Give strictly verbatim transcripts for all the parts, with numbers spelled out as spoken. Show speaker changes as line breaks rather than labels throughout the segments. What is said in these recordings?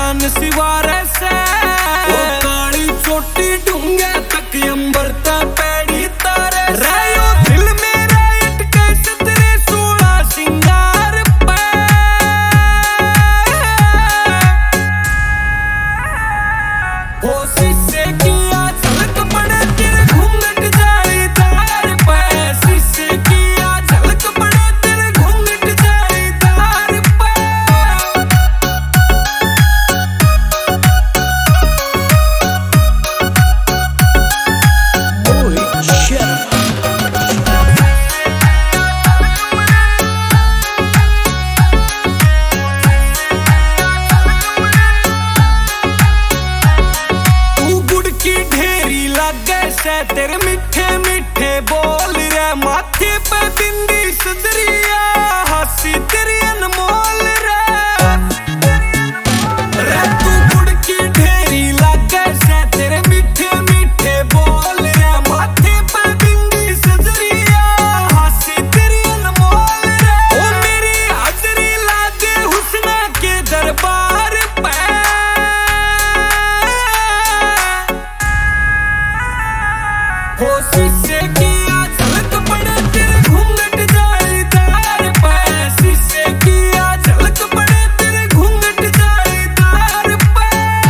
जान सिवारे से ओ काली चोटी ढूंगे तक अंबरता पैड़ी तारे रहो दिल मेरा इटके सतरे सोलह सिंगार पे हो शीशे की झलक पड़े तेरे घूंघट जालीदार पे शीशे की झलक पड़े तेरे घूंघट जालीदार पे तेरे मीठे मीठे बोल रे माथे पे बिंदी सजरिया हंसी तेरी अनमोल रे रे तू गुड़ की ढेरी लागे से तेरे मीठे मीठे बोल रे माथे पे बिंदी सजरिया हंसी तेरी अनमोल रे ओ मेरी हाजरी लागे हुस्ना के दरबार पे हो शीशे की झलक पड़े तेरे घूंघट जालीदार पे शीशे की झलक पड़े तेरे घूंघट जालीदार पे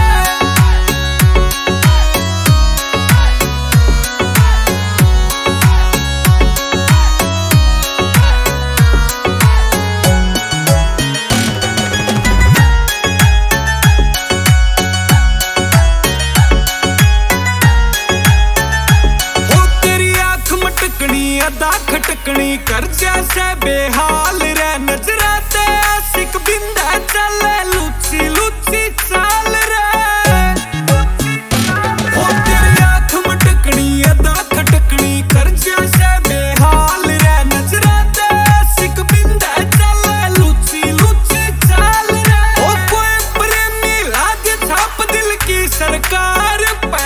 अदा खटकनी कर जैसे बेहाल रे नजरा ते आशिक बिंदा चले लुची लुची चाल रे हो तेरी आँख मटकनी अदा खटकनी कर जैसे बेहाल रे नजरा ते आशिक बिंदा चले लुची लुची चाल रे ओ कोई प्रेमी लागे छाप दिल की सरकार पे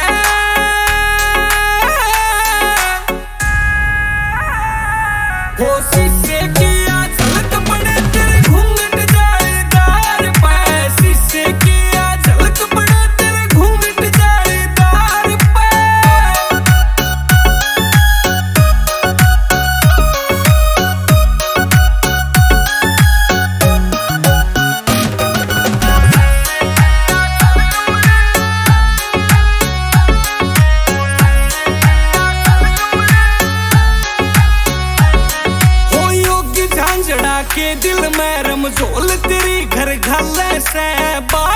हो शीशे की झलक पड़े तेरे घूंघट जालीदार पे शीशे की झलक पड़े तेरे घूंघट जालीदार पे के दिल में रमझोल तेरी घर घाले से बा